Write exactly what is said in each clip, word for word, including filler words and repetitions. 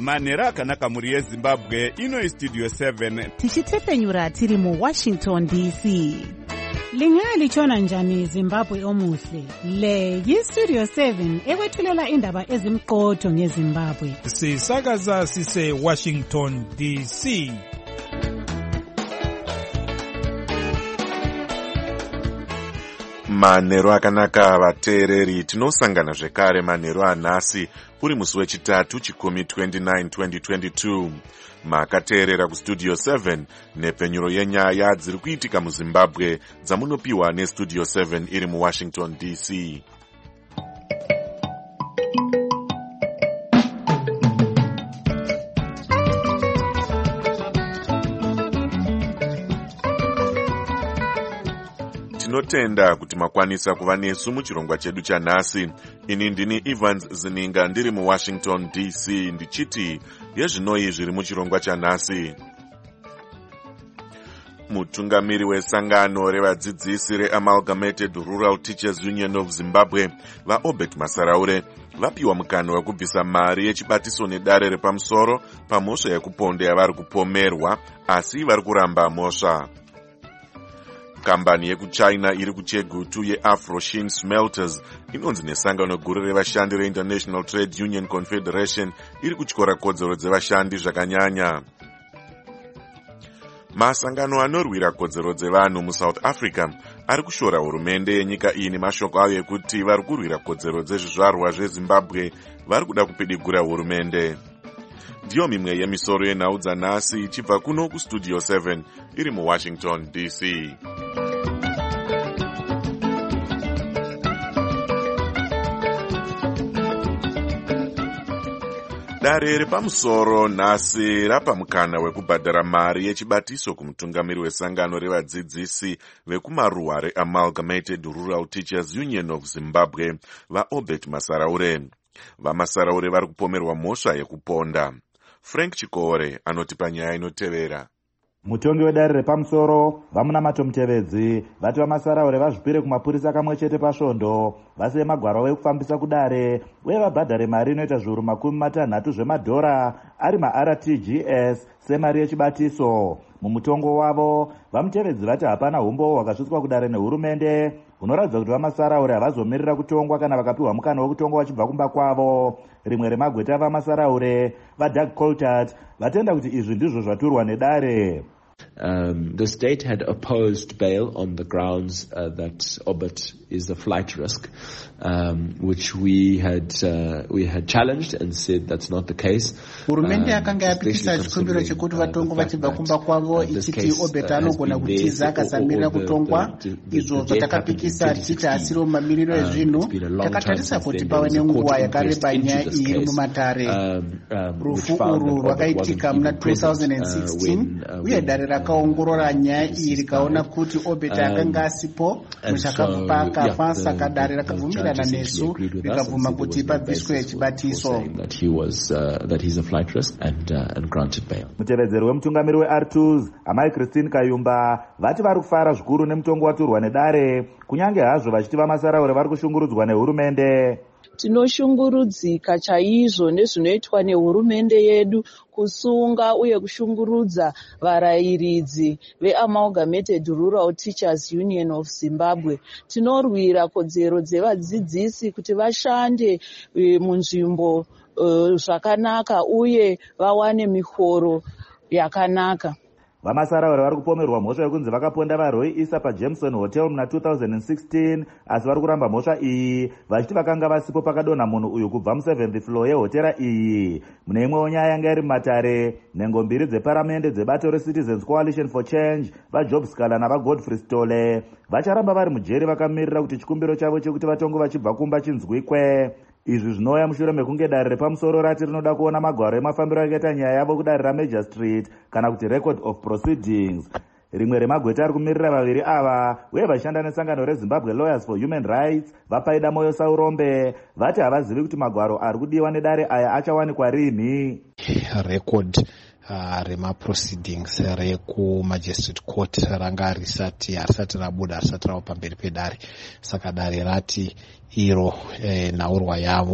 manhero akanaka muri yezimbabwe. Ino istudio seven tichitefenyura tiri mu Washington D C. Lingalitshona njani Zimbabwe omuhle? Le yistudio seven ekwethulela indaba ezimqotho ngeZimbabwe. Sisakaza sise Washington D C. Manhero akanaka vateereri, tinosangana zvekare manhero anhasi uri musi wechitatu chikumi twenty-nine twenty twenty-two. Makateerera kustudio seven nepfenyuro yenyaya dziri kuitika muZimbabwe dzamunopiwa nestudio seven iri muWashington D C. Tinotenda kuti makwanisa kuva nesu muchirongwa chedu chanhasi. Ini ndini Evans Zininga ndiri muWashington D C ndichiti yezvinoi zviri muchirongwa chanhasi. Mutungamiri wesangano revadzidzisi reAmalgamated Rural Teachers Union of Zimbabwe vaObert Masaraure vapiwa mukana wekubvisa mari yechibatiso nedare repamusoro pamhosva yekuponda yavari kupomerwa, asi vari kuramba mhosva. Kambani yekuchina iri kuChegutu yeAfroshin Smelters inonzi nesangano guru revashandi reInternational Trade Union Confederation iri kutyora kodzero dzevashandi zvakanyanya. Masangano anorwira kodzero dzevanhu muSouth Africa ari kushora hurumende yenyika iyi nemashoko ayo ekuti vari kurwira kodzero dzezvizvarwa zveZimbabwe vari kuda kupidigura hurumende. Ndiyo mimwe yemisoro yenhau dzanhasi ichibva kuno kustudio seven iri muWashington D C. Dare repamusoro nhasi rapa mukana wekubhadhara mari yechibatiso kumutungamiri wesangano revadzidzisi vekumaruwa reAmalgamated Rural Teachers Union of Zimbabwe vaObert Masaraure. VaMasaraure vari kupomerwa mhosva yekuponda. Frank Chikore anoti panyaya inotevera. Mutongi wedare repamusoro vamunamato mutevedzi vati vaMasaraure vazvipire kumapurisa kamwe chete pasvondo vasiye magwaro ekufambisa kudare uye vabhadhare mari inoita zviuru makumi matanhatu zvemadhora ari maR T G S semari yechibatiso. Mumutongo wavo vamutevedzi vati hapana umbo hwakasvitswa kudare nehurumende hunoratidza kuti vaMasaraure havazomirira kutongwa kana vakapiwa mukana wekutongwa vachibva kumba kwavo. Rimwe remagweta vaMasaraure vaDoug Coltart vatenda kuti izvi ndizvo zvaturwa nedare. Um, the state had opposed bail on the grounds uh, that Obert is a flight risk, um, which we had uh, we had challenged and said that's not the case. Hurumende yakanga yapikisa chikumbiro chekuti vatongo vachibva kumba kwavo ichiti Obert anogona kutiza akasamirira kutongwa. Izvo zvatakapikisa tichiti hasiro mamiriro ezvinhu. Takatarisa kuti pave nenguva yakareba nyaya iyi iri mumatare. Rufu urwu rwakaitika muna twenty sixteen uye dare rakaongorora nyaya iyi rikaona kuti Obert akanga asipo muchakamupa akafa, saka dare rakabvumirana nesu rikabvuma kuti pabviswe chibatiso. Mutevedzeri wemutungamiri weR twos amai Christine Kayumba vati vari kufara zvikuru nemutongo waturwa nedare kunyange hazvo vachiti vaMasaraure vari kushungurudzwa nehurumende. Tinoshungurudzika chaizvo nezvinoitwa nehurumende yedu kusunga uye kushungurudza varayiridzi veAmalgamated Rural Teachers Union of Zimbabwe. Tinorwira kodzero dzevadzidzisi kuti vashande munzvimbo zvakanaka uye vawane mihoro yakanaka. VaMasaraure vari kupomerwa mhosva yekunzi vakaponda vaRoy Issa paJameson Hotel muna two thousand sixteen, asi vari kuramba mhosva iyi vachiti vakanga vasipo pakadonha munhu uyu kubva museventh floor yehotera iyi. Mune imwewo nyaya yanga iri mumatare, nhengo mbiri dzeparamende dzebato reCitizens Coalition for Change vaJob Scala navaGodfrey Stole vacharamba vari mujeri vakamirira kuti chikumbiro chavo chekuti vatongo vachibva kumba chinzwikwe. Izvi zvinouya mushure mekunge dare repamusoro rati rinoda kuona magwaro emafambiro akaita nyaya yavo kudare raMajor Street kana kuti record of proceedings. Rimwe remagweta ari kumirira vaviri ava uye vashanda nesangano reZimbabwe Lawyers for Human Rights vapaida moyo Saurombe vati havazivi kuti magwaro ari kudiwa nedare aya achawanikwa rini. Record uh, remaproceedings rekumagistrate court ranga risati harisati rabuda harisati rava pamberi pedare, saka dare rati iro eh, nhaurwa yavo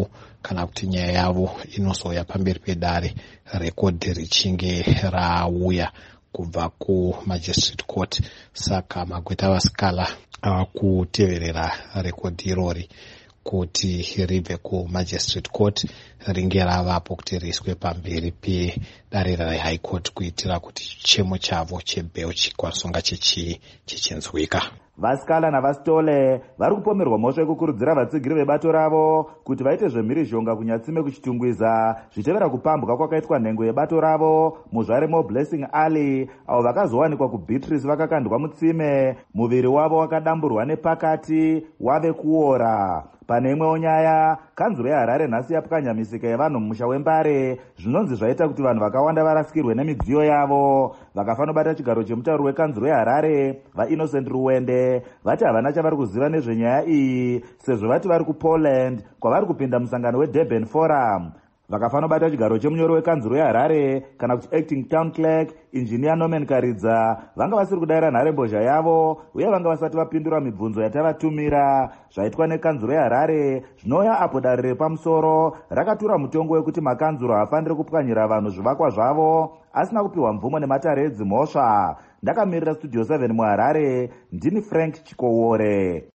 kana kuti nyaya yavo inozoya pamberi pedare rekodhi richinge rauya kubva kumagistrate court. Saka magweta vasikala akuteverera rekodhi irori kuti ribve kumagistrate court ringe ravapo kuti riiswe pamberi pedare rehigh court kuitira kuti chichemo chavo chebheo chikwanisonga chichinzwika. Vasikala navasitole vari kupomerwa mhosva yekukurudzira vatsigiri vebato ravo kuti vaite zvemhirizhonga kunyatsime kuchitungwiza zvichevera kupambwa kwakaitwa nhengo yebato ravo muzvaremo Blessing Ali avo vakazowanikwa kuBeatrice vakakandwa mutsime, muviri wavo wakadamburwa nepakati wave kuora. Pane imwewo nyaya, kanzuro yeHarare nhasi yapwanya misika yevanhu mumusha wembare, zvinonzi zvaita kuti vanhu vakawanda varasikirwe nemidziyo yavo. Vakafanobata chigaro chemutauro wekanzuro yeHarare, vaInnocent Ruwende, vati havana chavari kuziva nezvenyaya iyi sezvo vati vari kuPoland kwavari kupinda musangano weDurban Forum. Vakafanobata chigaro chemunyori wekanzuro yeHarare kana kuti acting town clerk Engineer Norman Karidza vanga vasiri kudayira nharembozha yavo uye vanga vasati vapindura mibvunzo yatavatumira. Zvaitwa nekanzuro yeHarare zvinoya apo dare repamusoro rakatura mutongo wekuti makanzuro hafaniri kupwanyira vanhu zvivakwa zvavo asina kupiwa mvumo nematare edzimhosva. Ndakamirira Studio seven muHarare, ndini Frank Chikowore.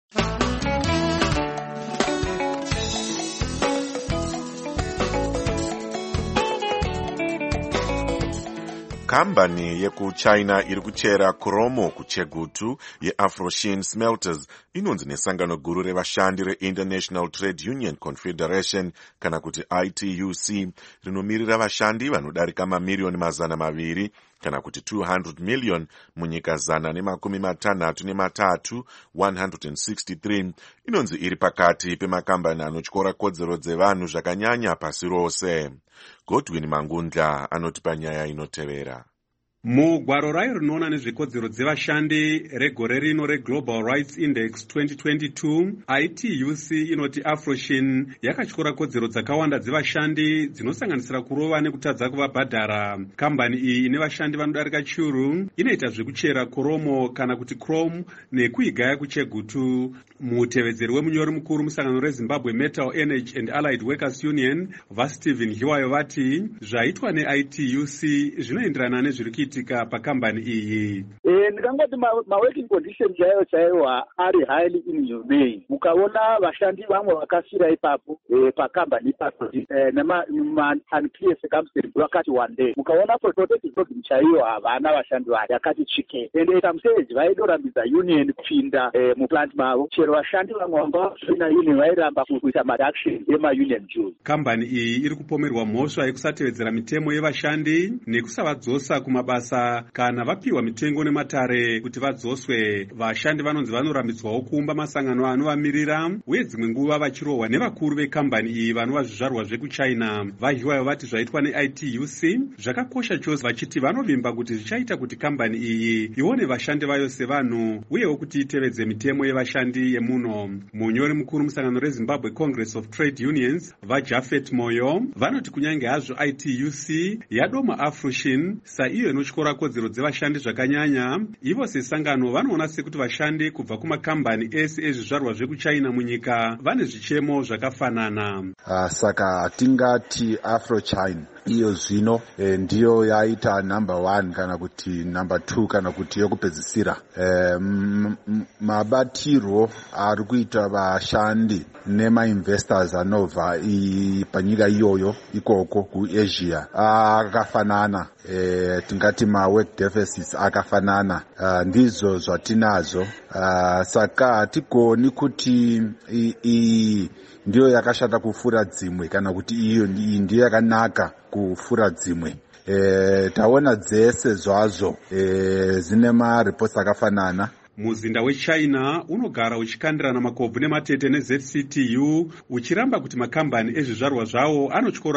Kambani yekuchina iri kuchera kromo kuChegutu yeAfroshin Smelters inonzi nesangano guru revashandi reInternational Trade Union Confederation kana kuti I T U C rinomirira vashandi vanodarika mamiliyoni mazana maviri kana kuti two hundred million munyika zana nemakumi matanhatu nematatu one hundred sixty-three. Inonzi iri pakati pemakambani anotyora kodzero dzevanhu zvakanyanya pasi rose. Godwin Mangundla anotipa nyaya inotevera. Mugwaro rayo rinoona nezvekodzero dzevashandi regore rino reGlobal Rights Index twenty twenty-two, I T U C inoti Afroshin yakatyora kodzero dzakawanda dzevashandi dzinosanganisira kurova nekutadza kuvabhadhara. Kambani iyi ine vashandi vanodarika chiuru inoita zvekuchera koromo kana kuti chrome nekuigaya kuChegutu. Mutevedzeri wemunyori mukuru musangano reZimbabwe Metal Energy and Allied Workers Union vaStephen Hiwayo vati zvaitwa neI T U C zvinoenderana nezviri kuitika pakambani iyi. Eh, ndikangoti maworking conditions chaiwo chaiwo ari highly inhumane. Mukaona vashandi vamwe vakafira ipapo eh, pakambani ipapo eh, nema unclear circumstances vakati one day. Mukaona protective program chaiwo havana vashandi vaya yakati chike. Ende kamuseji vaidorambidza union kupinda eh, muplant mavo. Vashandi vamwe vanga vasina union vairamba kuita madaction ema-union dues. Kambani iyi iri kupomerwa mhosva yekusatevedzera mitemo yevashandi nekusavadzosa kumabasa kana vapiwa mitengo nematare kuti vadzoswe. Vashandi vanonzi vanorambidzwawo kuumba masangano anovamirira uye dzimwe nguva vachirohwa nevakuru vekambani iyi vanova zvizvarwa zvekuchina. Vahiwayo vati zvaitwa neI T U C zvakakosha chose, vachiti vanovimba kuti zvichaita kuti kambani iyi ione vashandi vayo sevanhu uyewo kuti itevedze mitemo yevashandi yemuno. Munyori mukuru musangano reZimbabwe Congress of Trade Unions vaJafet Moyo vanoti kunyange hazvo I T U C yadoma Afroshin saiyo inotyora kodzero dzevashandi zvakanyanya, ivo sesangano vanoona sekuti vashandi kubva kumakambani ese ezvizvarwa zvekuchina munyika vane zvichemo zvakafanana. Uh, saka tingati Afrochina iyo zvino e, ndiyo yaita number one kana kuti number two kana kuti yokupedzisira. E, mabatiro ari kuita vashandi nemainvestors anobva panyika iyoyo ikoko kuAsia akafanana. E, tingati mawork deficits akafanana. Uh, ndizo zvatinazo. Uh, saka hatigoni kuti i, i, ndiyo yakashata kufura dzimwe kana kuti iyo ndiyo yakanaka kufura dzimwe. E, taona dzese zvazvo e, zine mareports akafanana. Muzinda weChina unogara uchikandirana makobvu nematete neZ C T U uchiramba kuti makambani ezvizvarwa zvawo anotyora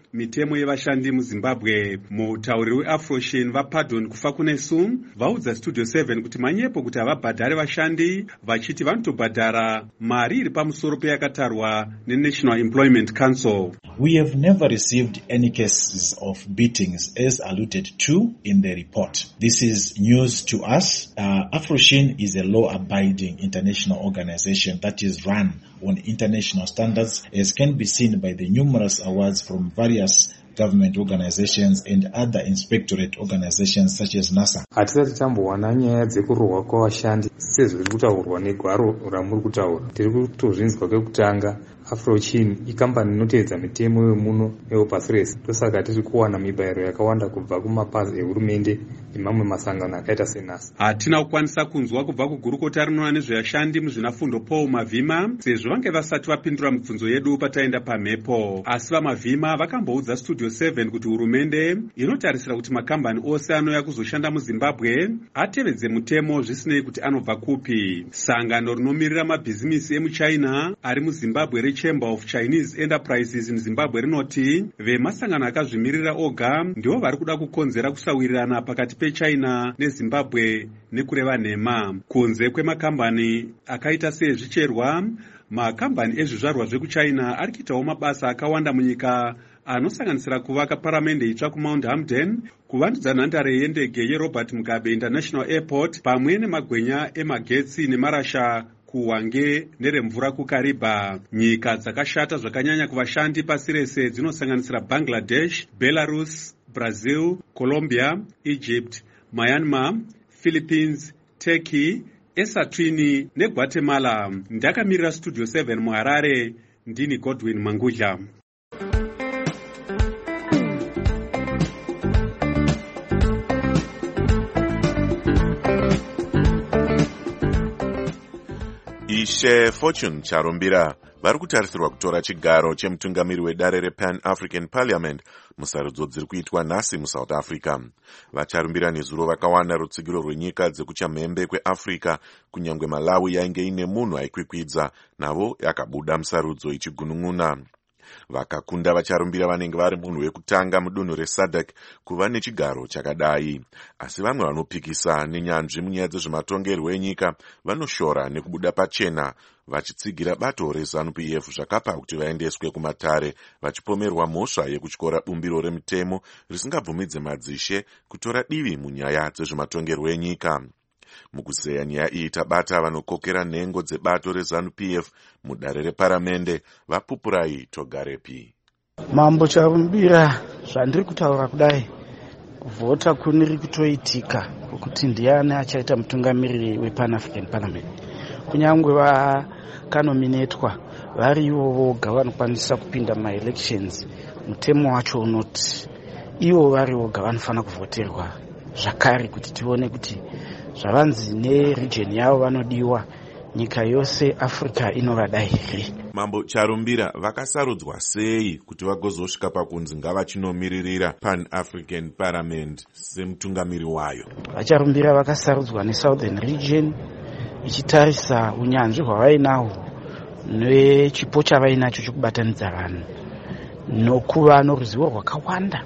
mitemo yevashandi muZimbabwe. Mutauriri weAfroshin vaPardon Kufakunesu vaudza Studio seven kuti manyepo kuti havabhadhare vashandi, vachiti vanotobhadhara mari iri pamusoro peyakatarwa neNational Employment Council. We have never received any cases of beatings as alluded to in the report. This is news to us. Uh, Afroshin is a law-abiding international organization that is run on international standards, as can be seen by the numerous awards from various government organizations and other inspectorate organizations such as NASA. Hatisati tambowana nyaya dzekurohwa kwavashandi sezviri kutaurwa negwaro ramuri kutaura. Tiri kutozvinzwa kwekutanga Afroshin ikambani inoteedza mitemo yemuno yepasi rese. Ndosaka tiri kuwana mibayiro yakawanda kubva kumapazi ehurumende nemamwe masangano akaita seNASA. Hatina kukwanisa kunzwa kubva kugurukota rinoona nezvevashandi muzvinafundo Paul Mavhima sezvo vange vasati vapindura mibvunzo yedu pataenda pamhepo. Asi vaMavhima vakamboudza Studio seven kuti hurumende inotarisira kuti makambani ose anouya kuzoshanda muZimbabwe atevedze mutemo zvisinei kuti anobva kupi. Sangano rinomirira mabhizimisi emuChina ari muZimbabwe reChamber of Chinese Enterprises in Zimbabwe rinoti vemasangano akazvimirira oga ndivo vari kuda kukonzera kusawirirana pakati peChina neZimbabwe nekureva nhema. Kunze kwemakambani akaita sezvicherwa, makambani ezvizvarwa zvekuChina ari kuitawo mabasa akawanda munyika anosanganisira kuvaka paramende itsva kuMount Hamden, kuvandudza nhandare yendege yeRobert Mugabe International Airport pamwe nemagwenya emagetsi nemarasha kuHwange neremvura kuKariba. Nyika dzakashata zvakanyanya kuvashandi pasi rese dzinosanganisira Bangladesh, Belarus, Brazil, Colombia, Egypt, Myanmar, Philippines, Turkey, Eswatini neGuatemala. Ndakamirira Studio seven muHarare, ndini Godwin Mangudla. Ishe Fortune Charumbira vari kutarisirwa kutora chigaro chemutungamiri wedare rePan African Parliament musarudzo dziri kuitwa nhasi muSouth Africa. Vacharumbira nezuro vakawana rutsigiro rwenyika dzekuchamhembe kweAfrica, kunyange Malawi yainge ine munhu aikwikwidza navo yakabuda musarudzo ichigunun'una. Vakakunda vacharumbira vanenge vari munhu wekutanga mudunhu reSADC kuva nechigaro chakadai. Asi vamwe vanopikisa nenyanzvi munyaya dzezvematongerwo enyika vanoshora nekubuda pachena, vachitsigira bato reZANU P F zvakapa kuti vaendeswe kumatare vachipomerwa mhosva yekutyora bumbiro remutemo risingabvumidze madzishe kutora divi munyaya dzezvematongerwo enyika. Mukuzeya nyaya iyi tabata vanokokera nhengo dzebato reZANU P F mudare reparamende, vaPupurai Togarepi. Mambo Charumbira, zvandiri kutaura kudai, kuvhota kuniri kutoitika kuti ndiani achaita mutungamiriri wePan African Parliament. Kunyange vakanominetwa varivo voga vanokwanisa kupinda maelections, mutemo wacho unoti ivo vari voga vanofana kuvhoterwa zvakare kuti tione kuti zvavanzi neregion yavo vanodiwa nyika yose Africa inovada here. Mambo Charumbira vakasarudzwa sei kuti vagozosvika pakunzi ngavachinomiririra Pan African Parliament semutungamiri wayo? Vacharumbira vakasarudzwa neSouthern Region ichitarisa unyanzvi hwavainahwo nechipo chavainacho chokubatanidza vanhu nokuva noruzivo rwakawanda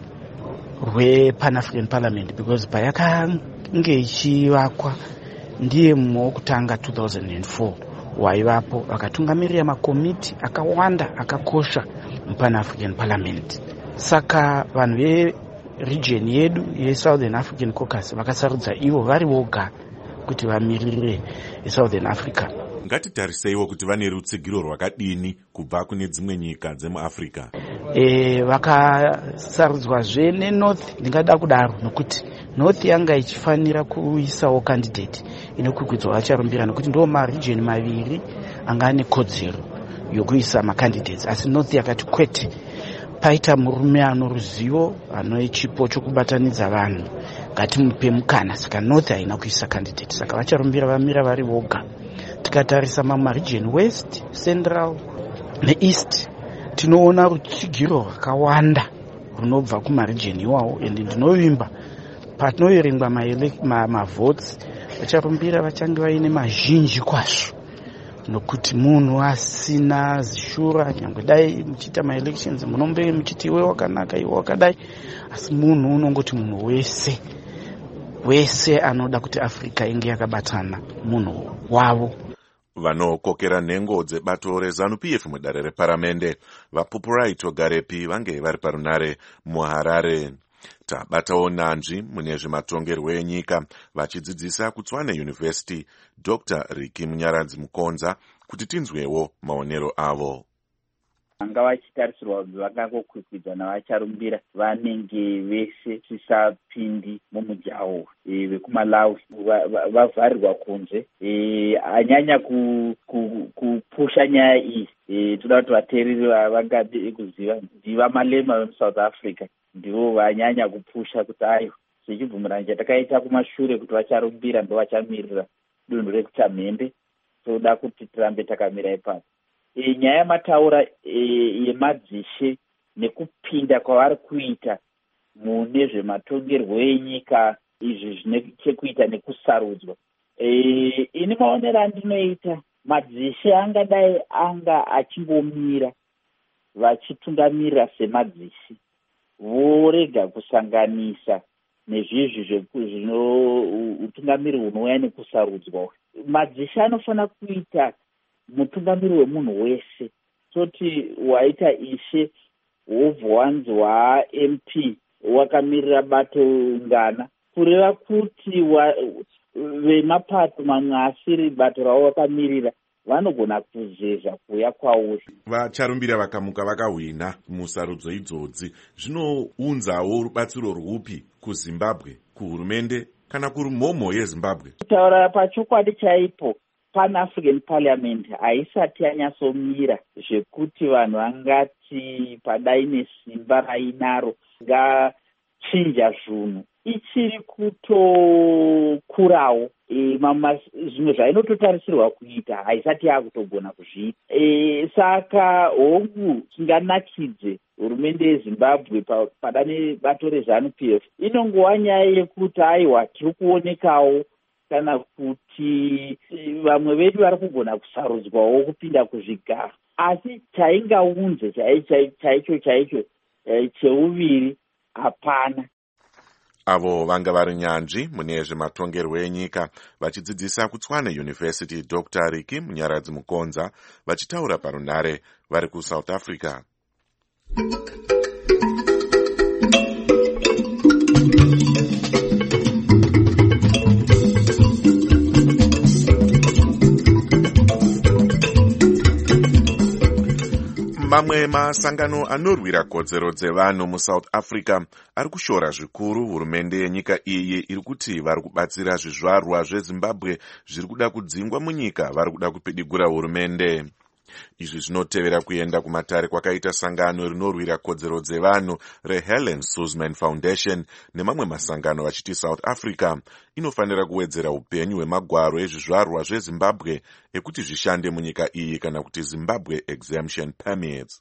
rwePan African Parliament, because payakange ichivakwa ndiye mumwe wokutanga two thousand four waivapo vakatungamirira makomiti akawanda akakosha muPan African Parliament. Saka vanhu veregion yedu yeSouthern African Caucus vakasarudza ivo vari voga kuti vamiririre Southern Africa. Ngatitariseiwo kuti vane rutsigiro rwakadini kubva kune dzimwe nyika dzemuAfrica. E, vakasarudzwazve neNorth, ndingada kudaro nokuti North yanga ichifanira kuisawo candidate inokwikwidza vacharumbira nokuti ndo maregion maviri anga ane kodzero yokuisa macandidates, asi North yakati kwete, paita murume ano ruzivo ano chipo chokubatanidza vanhu ngatimupe mukana. Saka North haina kuisa candidate, saka vacharumbira vamira vari voga. Tikatarisa mama region West, Central neEast tinoona rutsigiro rwakawanda runobva kumaregion iwawo, ende ndinovimba patinoverengwa mavotes vacharumbira vachange vaine mazhinji kwazvo nokuti munhu asina zishura nyangwe dai muchiita maelections munombe muchiti iwe wakanaka iwe wakadai, asi munhu unongoti munhu wese wese anoda kuti Africa inge yakabatana munhu wavo. Vanokokera nhengo dzebato reZANU-P F mudare reparamende vaPupurai Togarepi vange vari parunare muHarare. Tabatawo nanzvi mune zvematongerwo enyika vachidzidzisa kuTswane University Doctor Ricky Munyaradzi Mukonza kuti tinzwewo maonero avo. Vanga vachitarisirwa kuti vakangokwikwidza vacharumbira vanenge vese tisapindi mumujaho vekuMalawi vavharirwa kunze. Anyanya kupusha nyaya iyi toda kuti vateereri vangade kuziva ndiva Malema vemuSouth Africa ndivo vanyanya kupusha kuti ayo zvichibvumirana chatakaita kumashure kuti vacharumbira ndo vachamirira dunhu rekuChamhembe, toda kuti tirambe takamira ipapo. E, nyaya yamataura yemadzishe e, nekupinda kwavari kuita mune zvematongerwo enyika izvi zvine chekuita nekusarudzwa. E, ini maonero andinoita madzishe angadai anga achingomira vachitungamirira semadzishe vorega kusanganisa nezvizvi zvino utungamiri hunouya nekusarudzwa. Madzishe anofanira kuita mutungamiri wemunhu wese, toti waita ishe wobvanzi wa-M P wakamirira bato ngana kureva kuti vemapato mamwe asiri bato ravo vakamirira vanogona kuzezva kuuya kwauri. Vacharumbira vakamuka vakahwina musarudzo idzodzi zvinounzawo rubatsiro rwupi kuZimbabwe, kuhurumende kana kurumhomho yeZimbabwe? Kutaura pachokwadi chaipo Pan-African Parliament haisati yanyatsomira zvekuti vanhu vangati padai nesimba rainaro ngachinja zvinhu. Ichiri kutokurawo e, zvimwe zvainototarisirwa kuita haisati yakutogona kuzviita. E, saka hongu tinganakidze hurumende yeZimbabwe pada nebato reZANU-P F inongova nyaya yekuti aiwa tiri kuonekawo kana kuti vamwe vedu vari kugona kusarudzwawo kupinda kuzvigaro, asi chaingaunze chaicho chaicho cheuviri hapana. Avo vanga vari nyanzvi mune zvematongerwo enyika vachidzidzisa kuTswane University Doctor Ricky Munyaradzi Mukonza vachitaura parunare vari kuSouth Africa. Mamwe masangano anorwira kodzero dzevanhu muSouth Africa ari kushora zvikuru hurumende yenyika iyi iri kuti vari kubatsira zvizvarwa zveZimbabwe zviri kuda kudzingwa munyika vari kuda kupidigura hurumende. Izvi zvinotevera kuenda kumatare kwakaita sangano rinorwira kodzero dzevanhu reHelen Suzman Foundation nemamwe masangano vachiti South Africa inofanira kuwedzera upenyu hwemagwaro ezvizvarwa zveZimbabwe ekuti zvishande munyika iyi kana kuti Zimbabwe Exemption Permits.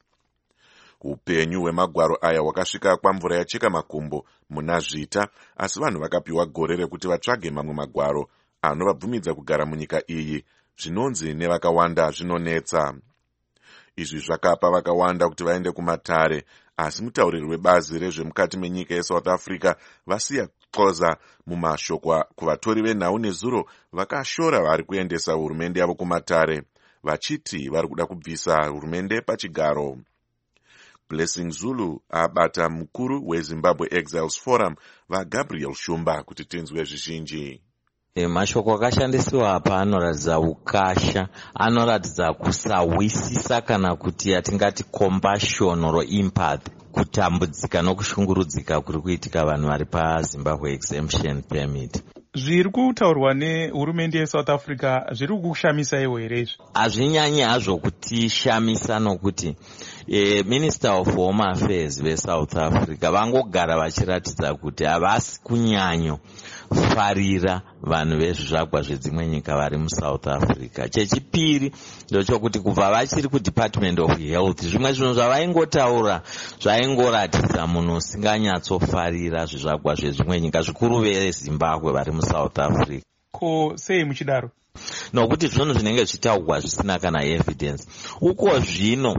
Upenyu hwemagwaro aya hwakasvika kwamvura yacheka makumbo muna Zvita, asi vanhu vakapiwa gore rekuti vatsvage mamwe magwaro anovabvumidza kugara munyika iyi, zvinonzi nevakawanda zvinonetsa. Izvi zvakapa vakawanda kuti vaende kumatare, asi mutauriri webazi rezvemukati menyika yeSouth Africa Vasiya Xoza mumashoko kuvatori venhau nezuro vakashora vari kuendesa hurumende yavo kumatare, vachiti vari kuda kubvisa hurumende pachigaro. Blessing Zulu abata mukuru weZimbabwe Exiles Forum vaGabriel Shumba kuti tinzwe zvizhinji. E, mashoko akashandisiwa apa anoratidza ukasha, anoratidza kusawisisa kana kuti atingati compassion or empathy, kutambudzika nokushungurudzika kuri kuitika vanhu vari paZimbabwe Exemption Permit. Zviri kutaurwa nehurumende yeSouth Africa zviri kukushamisaiwo here izvi? Hazvinyanyi hazvo kutishamisa nokuti e, Minister of Home Affairs veSouth Africa vangogara vachiratidza kuti havasi kunyanyo farira vanhu vezvizvakwa zvedzimwe nyika vari muSouth Africa. Chechipiri ndochokuti kubva vachiri kuDepartment of Health zvimwe zvinhu zvavaingotaura zvaingoratidza munhu usinganyatsofarira zvizvakwa zvedzimwe nyika, zvikuru veZimbabwe vari muSouth Africa. Ko sei muchidaro? nokuti zvinhu zvinenge zvitaurwa zvisina kana evidence. Uko zvino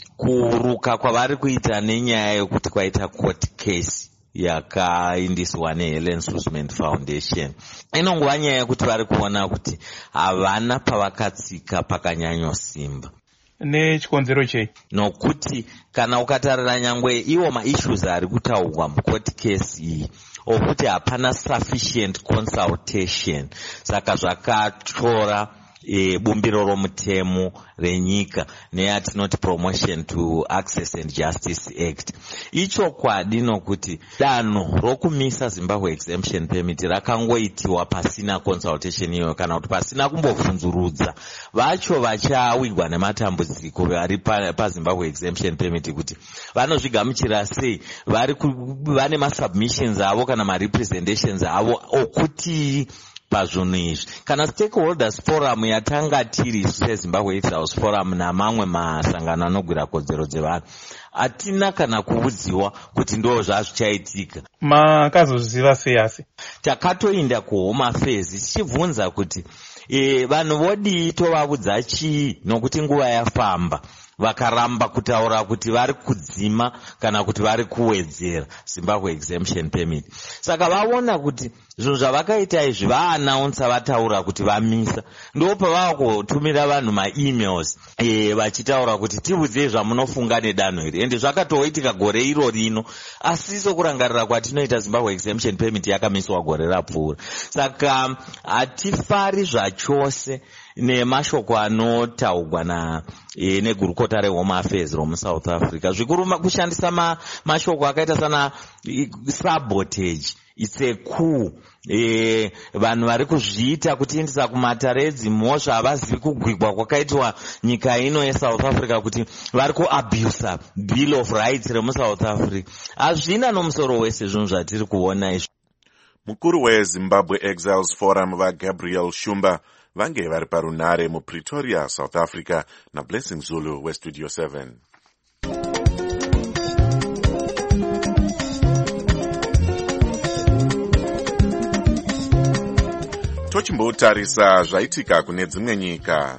kuruka kwavari kuita nenyaya yekuti kwaita court case yakaindiswa neHelen Suzman Foundation, inongova nyaya yekuti vari kuona kuti havana pavakatsika pakanyanyosimba. Nechikonzero chei? Nokuti kana ukatarira nyangwe iwo maissues ari kutaurwa mucourt case iyi okuti hapana sufficient consultation, saka zvakatora E, bumbiro romutemo renyika neyatinoti Promotion to Access and Justice Act. Icho kwadi nokuti danho rokumisa Zimbabwe Exemption Permit rakangoitiwa pasina consultation iyo kana kuti pasina kumbobvunzurudza vacho vachawigwa nematambudziko vari paZimbabwe Exemption Permit kuti vanozvigamuchira sei, vari vane masubmissions avo kana marepresentations avo okuti pazvinhu izvi. Kana stakeholders forum yatanga tiri seZimbabwe Exiles Forum namamwe masangano anogwira kodzero dzevanhu, hatina kana kuudziwa kuti ndo zvazvichaitika. Makazozviziva sei? Asi takatoinda kuHome Affairs tichibvunza kuti e, vanhu vodii tovaudza chii, nokuti nguva yafamba vakaramba kutaura kuti vari kudzima kana kuti vari kuwedzera Zimbabwe Exemption Permit. Saka vaona kuti zvinhu zvavakaita izvi vaanaunsa vataura kuti vamisa, ndo pavakutumira vanhu maemails e, vachitaura kuti tiudzei zvamunofunga nedanho iri, ende zvakatoitika gore iro rino, asi sokurangarira kwatinoita Zimbabwe Exemption Permit yakamiswa gore rapfuura. Saka hatifari zvachose nemashoko anotaurwa na e, negurukota reHome Affairs romuSouth Africa. Zvikuru kushandisa ma, mashoko akaita sana e, sabotage, it's a coup. E, vanhu vari kuzviita kutiindisa kumatare edzimhosva havazivi kugwigwa kwakaitwa nyika ino yeSouth Africa, kuti vari kuabusa Bill of Rights remuSouth Africa. Hazvina nomusoro wese zvinhu zvatiri kuona izvi. Mukuru weZimbabwe Exiles Forum vaGabriel Shumba vange vari parunare muPretoria, South Africa, naBlessing Zulu weStudio seven. Tochimbotarisa zvaitika kune dzimwe nyika.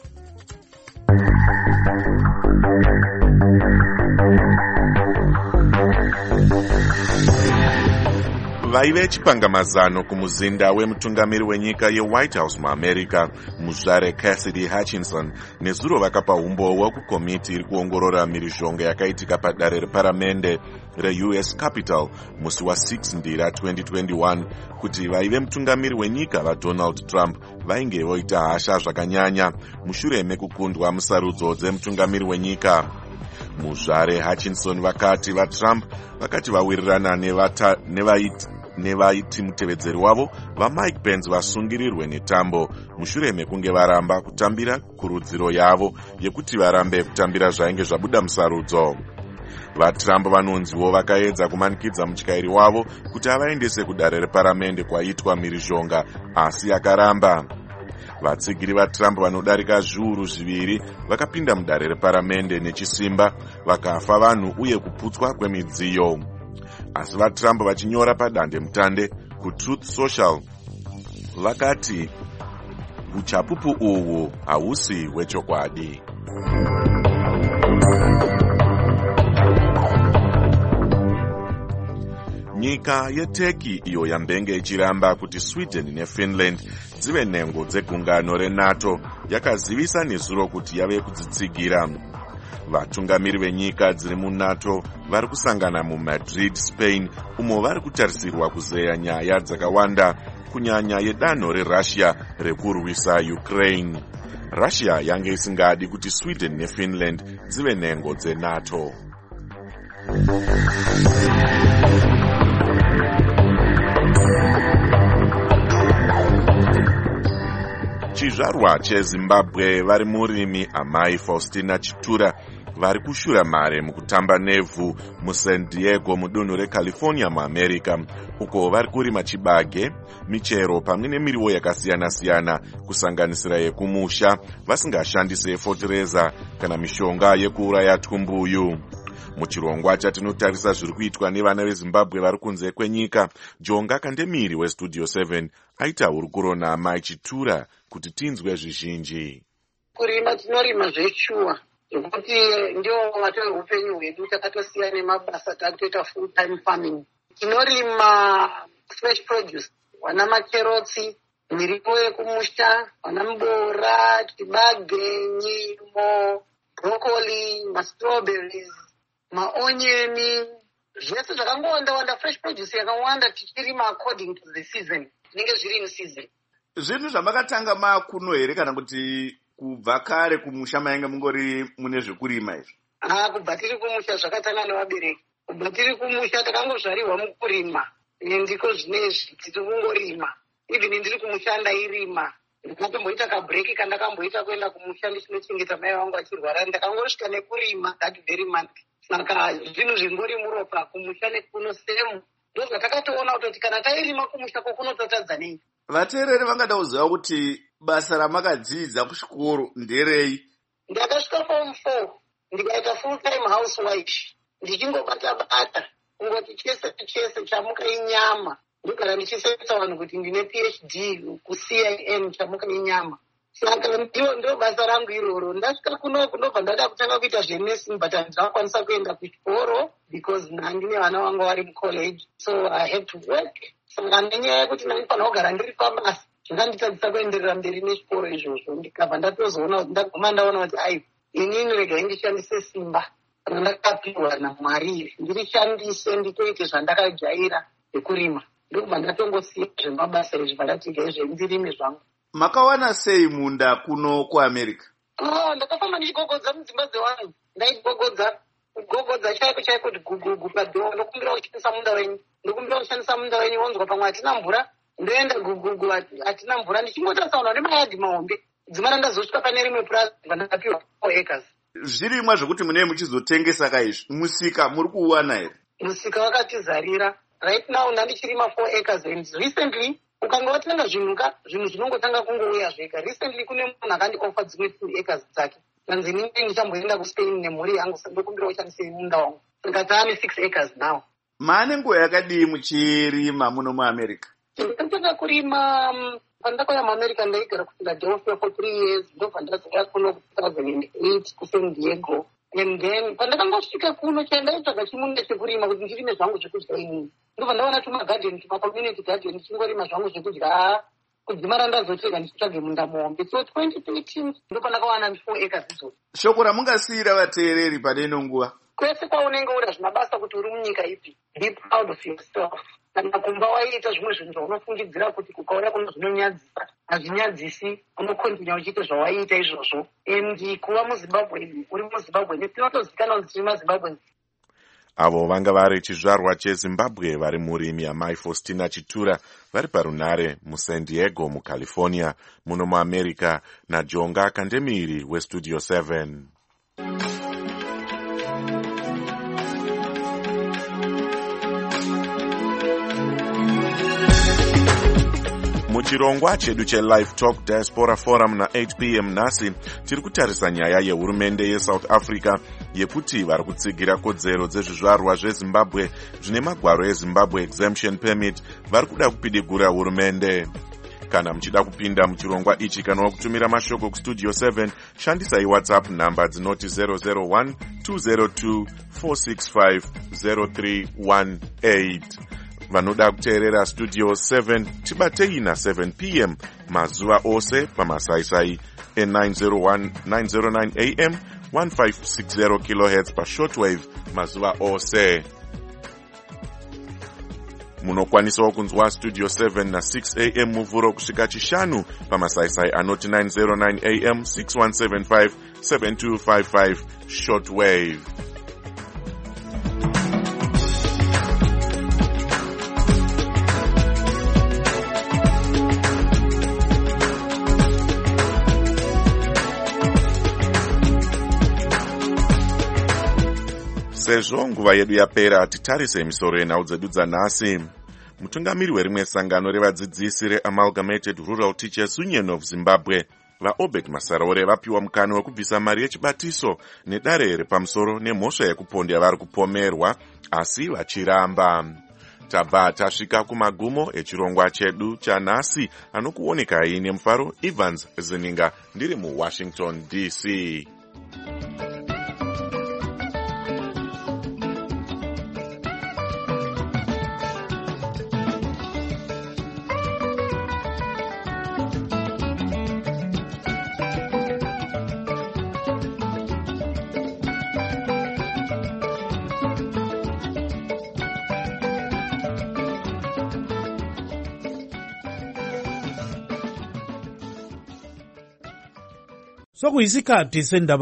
Vaive chipangamazano kumuzinda wemutungamiri wenyika yeWhite House muAmerica, muzvare Cassidy Hutchinson, nezuro vakapa umbowa kukomiti iri kuongorora mhirizhonga yakaitika padare reparamende reU S Capitol musi wa6 ndira twenty twenty-one kuti vaive mutungamiri wenyika vaDonald Trump vainge voita hasha zvakanyanya mushure mekukundwa musarudzo dzemutungamiri wenyika. Muzvare Hutchinson vakati vaTrump vakati vawirirana nevata nevaiti nevaiti mutevedzeri wavo vaMike Pence vasungirirwe netambo mushure mekunge varamba kutambira kurudziro yavo yekuti varambe kutambira zvainge zvabuda musarudzo. VaTrump vanonziwo vakaedza kumanikidza mutyairi wavo kuti avaendese kudare reparamende kwaitwa mhirizhonga, asi akaramba. Vatsigiri vaTrump vanodarika zviuru zviviri vakapinda mudare reparamende nechisimba, vakafa vanhu uye kuputswa kwemidziyo. Asi vaTrump vachinyora padande mutande kuTruth Social vakati uchapupu uhu hausi hwechokwadi. Nyika yeTurkey iyo yambenge ichiramba kuti Sweden neFinland dzive nhengo dzegungano reNATO yakazivisa nezuro kuti yave kudzitsigira. Vatungamiri venyika dziri muNATO vari kusangana muMadrid, Spain, umo vari kutarisirwa kuzeya nyaya dzakawanda, kunyanya yedanho reRussia rekurwisa Ukraine. Russia yange isingadi kuti Sweden neFinland dzive nhengo dzeNATO. Chizvarwa cheZimbabwe vari murimi amai Faustina Chitura vari kushura mare mukutamba nevhu muSan Diego mudunhu reCalifornia muAmerica, uko vari kurima chibage, michero pamwe nemiriwo yakasiyana-siyana kusanganisira yekumusha, vasingashandise fotireza kana mishonga yekuuraya twumbuyu. Muchirongwa chatinotarisa zviri kuitwa nevana veZimbabwe vari kunze kwenyika, Jonga Kandemiri weStudio seven aita hurukuro naMai Chitura kuti tinzwe zvizhinji. Kurima tinorima zveshuwa zvekuti ndio mwato upenyu hwedu takatosiya nemabasa takutoita full time farming. Tinorima fresh produce, wana makerotsi, miriwo yekumusha, wana mbora, tibage, nyimo, broccoli, ma-strawberries, ma-onion, zvese zvakangowanda wanda fresh produce yakawanda tichirima according to the season. Zvinenge zviri in season. Zvinhu zvamakatanga makuno here kana kuti kubva kare kumusha mainge mungori mune zvekurima izvi? Ah, kubva tiri kumusha zvakatanga nevabereki. Kubva tiri kumusha takangozvarirwa mukurima. Ndiko zvinezvi tiri kungorima. Even ndiri kumusha ndairima. Ndakatomboita kabreak kandakamboita kuenda kumusha ndichinochengeta mai vangu achirwara. Ndakangosvika nekurima that very month. Saka zvinhu zvingori muropa kumusha nekuno same. Ndozvatakatoona kuti kana tairima kumusha kokunototadza nei. Vateereri vangada kuziva kuti basa ramakadzidza kuchikoro nderei? Ndakasvika form four ndikaita full time housewife. Ndichingobata bata kungoti chese chese chamuka inyama. Ndogara ndichisetsa vanhu kuti ndine P H D ku-C I M chamuka inyama. Saka ndio ndio basa rangu iroro. Ndasvika kuno kunobva ndada kutanga kuita zvenursing but handakwanisa kuenda kuchikoro because ndine vana vangu vari mucollege, so I had to work. Saka nenyaya yekuti ndaifanira kugara ndiri pabasa zvakanditadzisa kuenderera mberi nechikoro izvozvo. Ndikabva ndatozoona kuti ndaguma ndaona kuti ai inini regai ndishandise simba kana ndakapiwa naMwari ndirishandise nditoite zvandakajaira zvekurima. Ndokubva ndatongosiya zvemabasa izvi vandati izvi ndirime zvangu. Makawana sei munda kuno kuAmerica? Oh, ndakafamba ndichigogodza mudzimba dzevanhu. Ndaigogodza kugogodza chaiko chaiko kuti gugugu padhoo. Ndokumbira kushandisa munda wenyu. Ndokumbira kushandisa munda wenyu wonzwa pamwe hatina mvura. Ndoenda gugugu hatina mvura. Ndichingotausauna nemayadhi mahombe. Dzimara ndazosvika pane rimwe purazi vandakapiwa four acres. Zvirimwa zvokuti munee muchizotengesa kaizvi musika muri kuwana here? Musika wakatizarira. Right now ndandichirima four acres and recently ukanga watenga zvinhu ka zvinhu zvinongotanga kungouya zvega. Recently kune munhu akandiofa dzimwe two acres dzake. Nanzi nini ndichamboenda kuSpain nemhuri yangu ndokumbira kushandisa munda wangu. Saka taane six acres now. Maane nguva yakadii muchirima muno muAmerica? Ndakatanga kurima pandakauya muAmerica ndaigara kuPhiladelphia for three years. Ndobva ndadzoka kuno ku two thousand eight kuSan Diego. And then pandakangosvika kuno chandaitsvaga chimunda chekurima kuti ndirime zvangu zvekudya inini. Ndobva ndaona tumagadheni tuma-community garden ndichingorima zvangu zvekudya. Kudzimara ndazotega ndichitsvage munda muhombe. So twenty thirteen ndopandakawana four acres idzo. Shoko ramungasiyira vateereri pane ino nguva? Kwese kwaunenge uri hazvina basa kuti uri munyika ipi. Be proud of yourself. Kana kumba waiita zvimwe zvinhu zvaunofungidzira kuti kukauya kuno zvinonyadzisa hazvinyadzisi, unokontinya uchiita zvawaiita izvozvo. And kuva muZimbabwe uri muZimbabwe netinotozikanwa kuti tiri maZimbabwe. Avo vanga vari chizvarwa cheZimbabwe vari murimi yaMai Faustina Chitura vari parunare muSan Diego muCalifornia muno muAmerica naJonga Kandemiri weStudio seven. Muchirongwa chedu cheLive Talk Diaspora Forum na eight p m nhasi tiri kutarisa nyaya yehurumende yeSouth Africa yekuti vari kutsigira kodzero dzezvizvarwa zveZimbabwe zvine magwaro eZimbabwe Exemption Permit vari kuda kupidigura hurumende. Kana muchida kupinda muchirongwa ichi kana kutumira mashoko kuStudio seven shandisai WhatsApp namba dzinoti zero zero one two zero two four six five zero three one eight. Vanoda kuteerera Studio seven tibatei na seven p m mazuva ose pamasaisai e nine oh one nine oh nine a m fifteen sixty kilohertz pa shortwave mazuva ose. Munokwanisawo kunzwa Studio seven na six a m muvhuro kusvika chishanu pamasaisai anoti nine oh nine a m sixty-one seventy-five seventy-two fifty-five shortwave. Sezvo nguva yedu yapera titarise misoro yenhau dzedu dzanhasi. Mutungamiri werimwe sangano revadzidzisi reAmalgamated Rural Teachers Union of Zimbabwe vaObert Masaraure vapiwa mukana wekubvisa mari yechibatiso nedare repamusoro nemhosva yekupondi yavari kupomerwa asi vachiramba. tabva tasvika kumagumo echirongwa chedu chanhasi. Anokuonekai nemufaro Evans Zininga ndiri muWashington D C. Sokuyisikhathi sendaba